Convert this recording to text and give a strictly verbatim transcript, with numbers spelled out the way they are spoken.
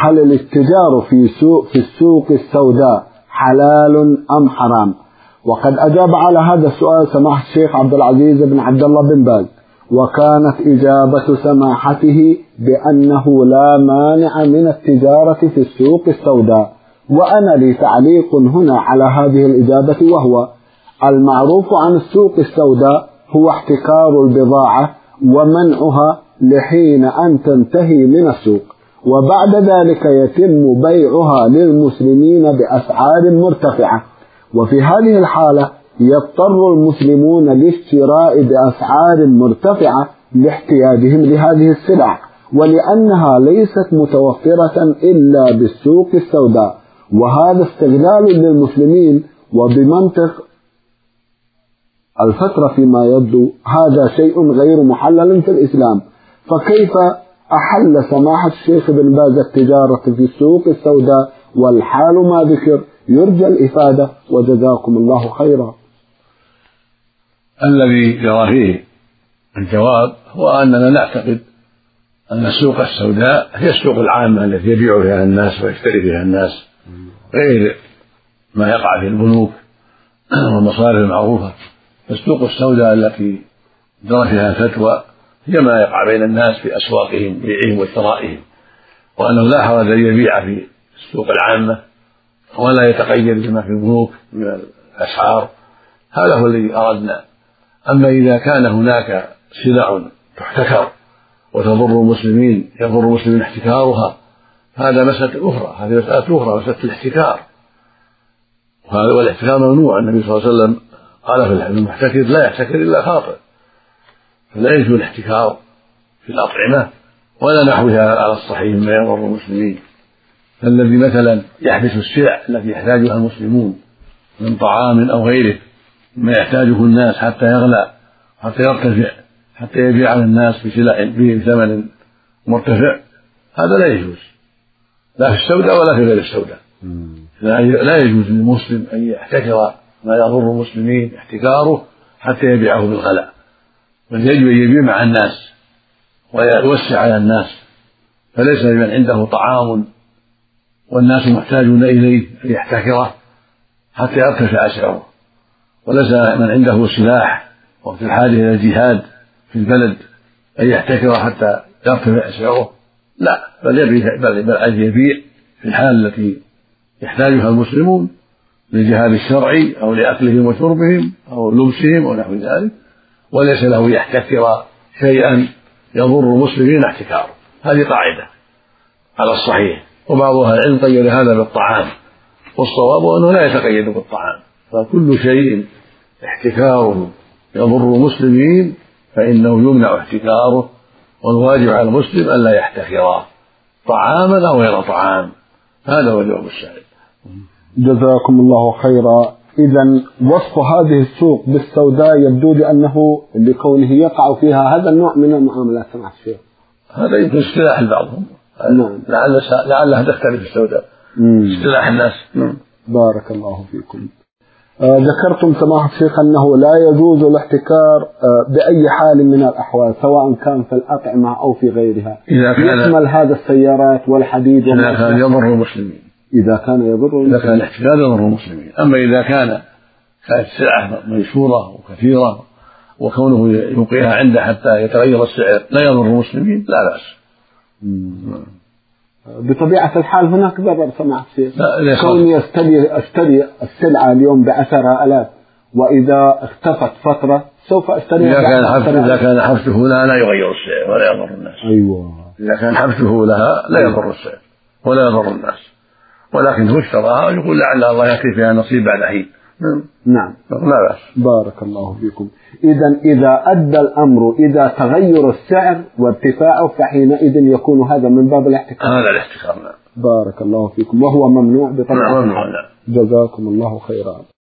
هل الاتجار في سوق في السوق السوداء حلال أم حرام؟ وقد أجاب على هذا السؤال سماحة الشيخ عبد العزيز بن عبد الله بن باز، وكانت إجابة سماحته بأنه لا مانع من التجارة في السوق السوداء. وأنا لي تعليق هنا على هذه الإجابة، وهو المعروف عن السوق السوداء هو احتكار البضاعة ومنعها لحين أن تنتهي من السوق، وبعد ذلك يتم بيعها للمسلمين بأسعار مرتفعة، وفي هذه الحالة يضطر المسلمون للشراء بأسعار مرتفعة لاحتياجهم لهذه السلع، ولأنها ليست متوفرة إلا بالسوق السوداء، وهذا استغلال للمسلمين. وبمنطق الفترة فيما يبدو هذا شيء غير محلل في الإسلام، فكيف أحل سماحة الشيخ بن باز التجارة في السوق السوداء والحال ما ذكر؟ يرجى الإفادة وجزاكم الله خيرا. الذي جرى فيه الجواب هو أننا نعتقد أن السوق السوداء هي السوق العامة التي يبيع فيها الناس ويشتري فيها الناس، غير ما يقع في البنوك والمصارف المعروفة. السوق السوداء التي جرى فيها الفتوى هي ما يقع بين الناس في أسواقهم بيعهم وشرائهم، وأنه لا حرج أن يبيع في السوق العامة ولا يتقيد بما في البنوك من الأسعار. هذا هو الذي أردنا. أما إذا كان هناك سلع تحتكر وتضر المسلمين، يضر المسلمين احتكارها، هذا مسألة أخرى، هذه مسألة أخرى، مسألة الاحتكار، والاحتكار ممنوع. النبي صلى الله عليه وسلم قال في الحديث المحتكر لا يحتكر إلا خاطئ، فلا يجوز الاحتكار في الأطعمة ولا نحوها على الصحيح ما يضر المسلمين. فالذي مثلا يحبس السلع التي يحتاجها المسلمون من طعام أو غيره ما يحتاجه الناس حتى يغلى حتى يرتفع حتى يبيع على الناس بسلع بثمن مرتفع، هذا لا يجوز لا في السوداء ولا في غير السوداء. لا يجوز للمسلم أن يحتكر ما يضر المسلمين احتكاره حتى يبيعه بالغلاء، بل يجب أن يبيع مع الناس ويوسع على الناس. فليس لمن عنده طعام والناس محتاجون إليه أن يحتكره حتى يرتفع سعره، وليس من عنده سلاح وقت الحاجة إلى الجهاد في البلد أن يحتكر حتى يرتفع سعره، لا، بل يبيع بل بل يبيع في الحال التي يحتاجها المسلمون للجهاد الشرعي أو لأكلهم وشربهم أو لبسهم أو نحو ذلك، وليس له يحتكر شيئا يضر المسلمين احتكاره. هذه قاعدة على الصحيح. وبعض أهل العلم قيد هذا بالطعام، والصواب أنه لا يتقيد بالطعام، فكل شيء احتكاره يضر المسلمين فإنه يمنع احتكاره، والواجب على المسلم أن لا يحتكر طعاما أو غير طعام. هذا هو جواب السائل. جزاكم الله خيرا. إذا وصف هذه السوق بالسوداء يبدو لي أنه لكونه يقع فيها هذا النوع من المعاملات سمعت الشيخ. هذا يمكن اصطلاح لبعضهم، نعم، لعل لعلها تختلف في السوداء اصطلاح الناس. نعم. بارك الله فيكم. آه ذكرتم سماحة الشيخ أنه لا يجوز الاحتكار آه بأي حال من الأحوال، سواء كان في الأطعمة أو في غيرها، يشمل هذا السيارات والحديد إذا كان يضر المسلمين. إذا كان يضر المسلمين. إذا كان الاحتكار يضر المسلمين. أما إذا كان كانت السلعة منشورة وكثيرة وكونه يوقيها عنده حتى يتغير السعر لا يضر المسلمين لا بأس. بطبيعة الحال هناك ضرر سماحة الشيخ، كوني أشتري أشتري السلعة اليوم بعشرة آلاف وإذا اختفت فترة سوف أشتريها. إذا كان حبسه إذا كان حبسه لها لا يغير السعر ولا يضر الناس. أيوة. إذا كان حبسه لها لا يضر السعر ولا يضر الناس، ولكن هو اشتراها ويقول لعل الله يأتي فيها نصيب بعد حين. نعم. لا بأس. بارك الله فيكم. إذا إذا أدى الأمر إذا تغير السعر وارتفاعه فحينئذ يكون هذا من باب الاحتكار. هذا الاحتكار. نعم. بارك الله فيكم، وهو ممنوع بطبيعة الحال. جزاكم الله خيرا.